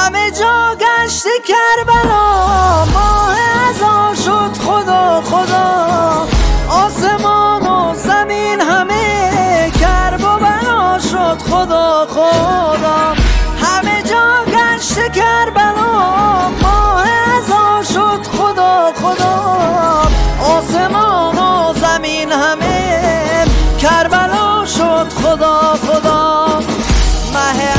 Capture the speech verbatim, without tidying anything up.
همه جا گشت کربلا، ماه ازا شد خدا خدا. آسمان و زمین همه کرب و بلا شد خدا خدا. همه جا گشت کربلا، ماه ازا شد خدا خدا. آسمان و زمین همه کربلا شد خدا خدا. مه